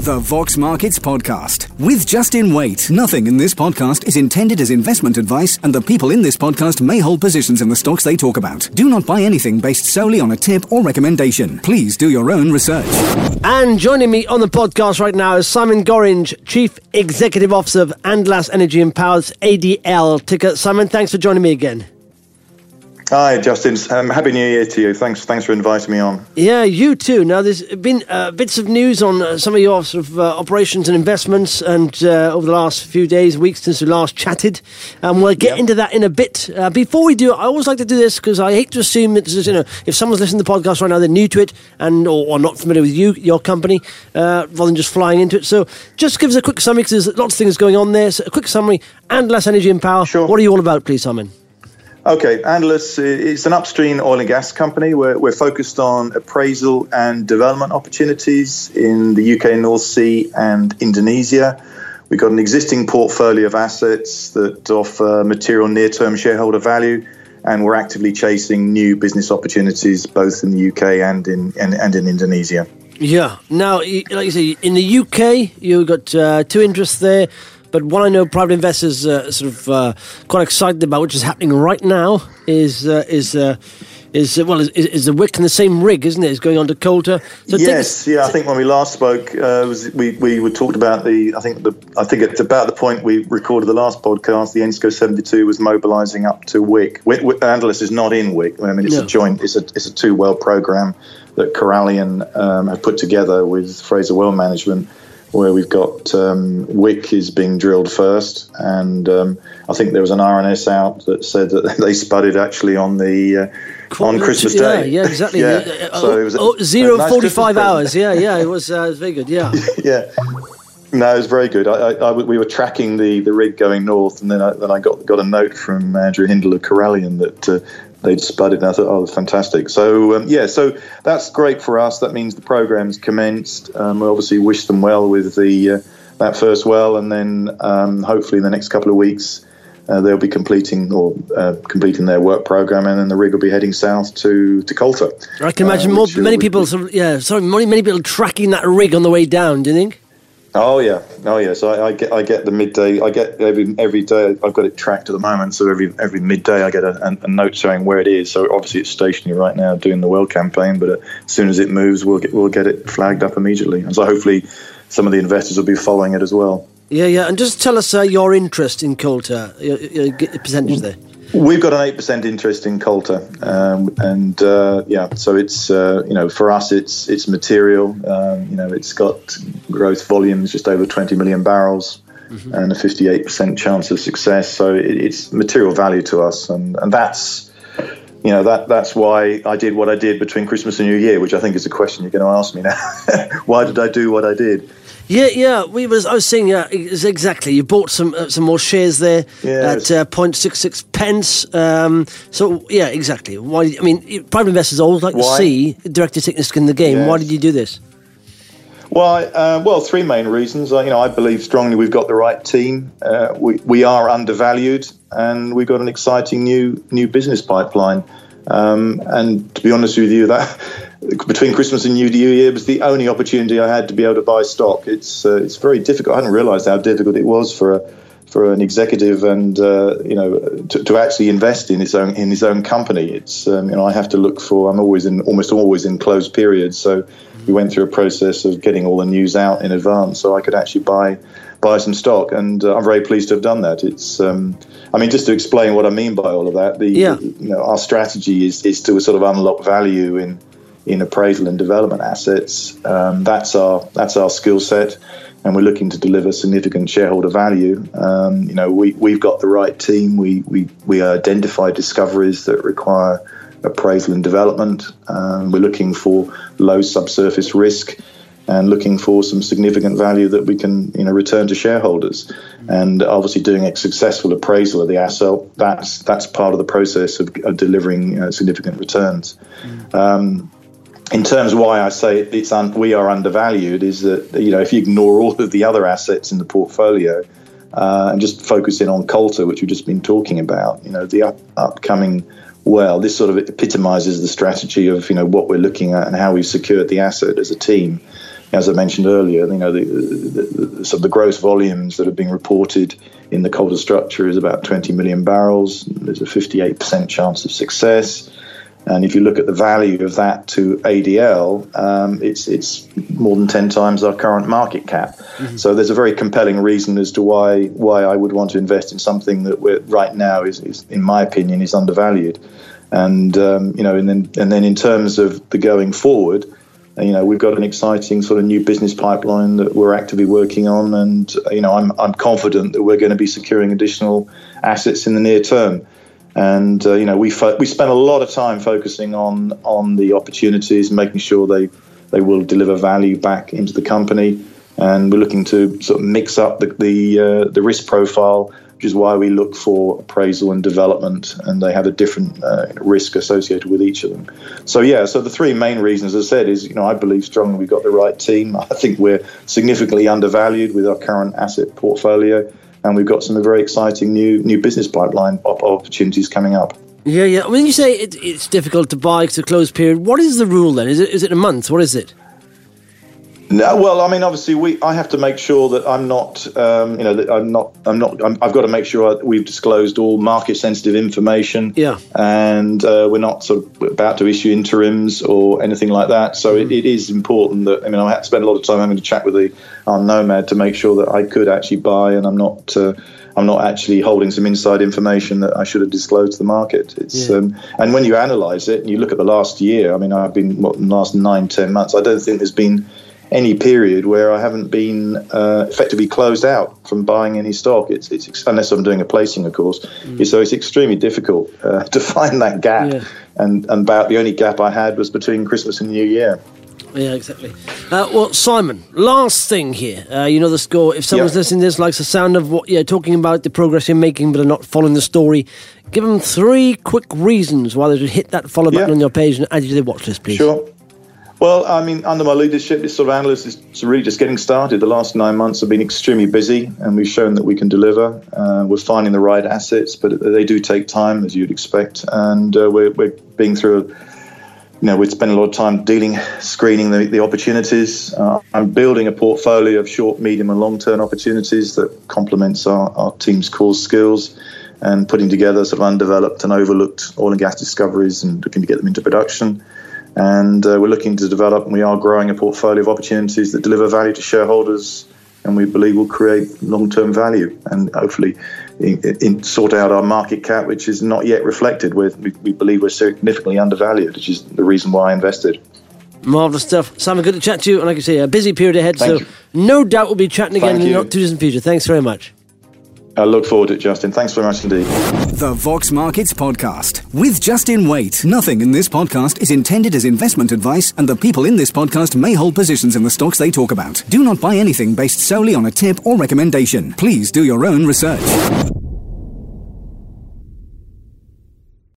The Vox Markets Podcast with Justin Waite. Nothing in this podcast is intended as investment advice, and the people in this podcast may hold positions in the stocks they talk about. Do not buy anything based solely on a tip or recommendation. Please do your own research. And joining me on the podcast right now is Simon Gorringe, Chief Executive Officer of Andlas Energy and Power's ADL ticker. Simon, thanks for joining me again. Hi, Justin. Happy New Year to you. Thanks for inviting me on. Yeah, you too. Now, there's been bits of news on some of your sort of operations and investments, and over the last few days, weeks since we last chatted, and we'll get into that in a bit. Before we do, I always like to do this because I hate to assume that if someone's listening to the podcast right now, they're new to it and or not familiar with your company, rather than just flying into it. So, just give us a quick summary because there's lots of things going on there. So, a quick summary: Andlas Energy and Power. Sure. What are you all about, please, Simon? Okay, Andlas is an upstream oil and gas company. We're focused on appraisal and development opportunities in the UK North Sea and Indonesia. We've got an existing portfolio of assets that offer material near-term shareholder value, and we're actively chasing new business opportunities both in the UK and in Indonesia. Yeah. Now, like you say, in the UK, you've got two interests there. But what I know private investors are quite excited about, which is happening right now, is the Wick and the same rig, isn't it? It's going on to Coulter. So I think when we last spoke, we talked about I think it's about the point we recorded the last podcast. The Ensco 72 was mobilising up to Wick. Andlas is not in Wick. I mean, it's a joint. It's a two-well program that Corallian have put together with Fraser Well Management, where we've got Wick is being drilled first, and I think there was an RNS out that said that they spudded actually on Christmas Day. Yeah, exactly. Yeah. So it was 0:45 hours. Yeah, it was very good. Yeah. Yeah. No, it was very good. We were tracking the rig going north, and then I got a note from Andrew Hindle of Corallian that they'd spudded, and I thought, oh, fantastic. So, so that's great for us. That means the program's commenced. We obviously wish them well with that first well, and then hopefully in the next couple of weeks they'll be completing their work program, and then the rig will be heading south to Coulter. I can imagine many people tracking that rig on the way down, do you think? Oh yeah. So I get the midday. I get every day. I've got it tracked at the moment. So every midday I get a note showing where it is. So obviously it's stationary right now doing the well campaign. But as soon as it moves, we'll get it flagged up immediately. And so hopefully some of the investors will be following it as well. Yeah. And just tell us your interest in Coulter. Your percentage there. We've got an 8% interest in Coulter, so it's for us it's material. It's got growth volumes just over 20 million barrels, and a 58% chance of success. So it's material value to us, and that's why I did what I did between Christmas and New Year, which I think is a question you're going to ask me now. Why did I do what I did? Yeah. I was saying, exactly. You bought some more shares there at 0.66 pence. Exactly. Why? I mean, private investors always like to see director taking skin in the game. Yes. Why did you do this? Well, three main reasons. I believe strongly we've got the right team. We are undervalued, and we've got an exciting new business pipeline. And to be honest with you, that between Christmas and New Year was the only opportunity I had to be able to buy stock. It's very difficult. I hadn't realised how difficult it was for an executive and to actually invest in his own company. It's I have to look for. I'm almost always in closed periods, so we went through a process of getting all the news out in advance, so I could actually buy some stock, and I'm very pleased to have done that. It's just to explain what I mean by all of that. Our strategy is to sort of unlock value in appraisal and development assets. That's our skill set, and we're looking to deliver significant shareholder value. We've got the right team. We identify discoveries that require appraisal and development. We're looking for low subsurface risk, and looking for some significant value that we can, return to shareholders. And obviously doing a successful appraisal of the asset, that's part of the process of delivering significant returns. In terms of why I say we are undervalued is that, if you ignore all of the other assets in the portfolio and just focus in on Coulter, which we've just been talking about, the upcoming well, this sort of epitomizes the strategy of, what we're looking at and how we've secured the asset as a team. as I mentioned earlier, the sort of the gross volumes that have been reported in the Calder structure is about 20 million barrels. There's a 58% chance of success. And if you look at the value of that to ADL, it's more than 10 times our current market cap. Mm-hmm. So there's a very compelling reason as to why I would want to invest in something that right now is, in my opinion, is undervalued. And and then in terms of the going forward, we've got an exciting sort of new business pipeline that we're actively working on, and I'm confident that we're going to be securing additional assets in the near term. And we spent a lot of time focusing on the opportunities, making sure they will deliver value back into the company, and we're looking to sort of mix up the risk profile, which is why we look for appraisal and development, and they have a different risk associated with each of them. So the three main reasons, as I said, is I believe strongly we've got the right team. I think we're significantly undervalued with our current asset portfolio. And we've got some very exciting new business pipeline opportunities coming up. Yeah. When you say it's difficult to buy because of closed period, what is the rule then? Is it a month? What is it? No, well, I mean, obviously, I have to make sure that I'm not, I've got to make sure we've disclosed all market-sensitive information. Yeah. And we're not sort of about to issue interims or anything like that. So it is important that, I had to spend a lot of time having to chat with our Nomad to make sure that I could actually buy, and I'm not actually holding some inside information that I should have disclosed to the market. It's and when you analyse it and you look at the last year, I've been in the last 9-10 months, I don't think there's been any period where I haven't been effectively closed out from buying any stock. It's unless I'm doing a placing, of course. So it's extremely difficult to find that gap. Yeah. And about the only gap I had was between Christmas and New Year. Yeah, exactly. Well, Simon, last thing here. The score. If someone's listening to this, likes the sound of what you're talking about, the progress you're making, but are not following the story, give them 3 quick reasons why they should hit that follow button on your page and add you to the watch list, please. Sure. Well, under my leadership, this sort of analyst is really just getting started. The last 9 months have been extremely busy, and we've shown that we can deliver. We're finding the right assets, but they do take time, as you'd expect. And we're being through, we'd spend a lot of time screening the opportunities. I'm building a portfolio of short, medium, and long-term opportunities that complements our team's core skills, and putting together sort of undeveloped and overlooked oil and gas discoveries and looking to get them into production. And we're looking to develop, and we are growing a portfolio of opportunities that deliver value to shareholders, and we believe will create long-term value and hopefully sort out our market cap, which is not yet reflected. We believe we're significantly undervalued, which is the reason why I invested. Marvellous stuff. Simon, good to chat to you, and like I say, a busy period ahead, Thank you. No doubt we'll be chatting again in the not-too-distant future. Thanks very much. I look forward to it, Justin. Thanks very much indeed. The Vox Markets Podcast with Justin Waite. Nothing in this podcast is intended as investment advice, and the people in this podcast may hold positions in the stocks they talk about. Do not buy anything based solely on a tip or recommendation. Please do your own research.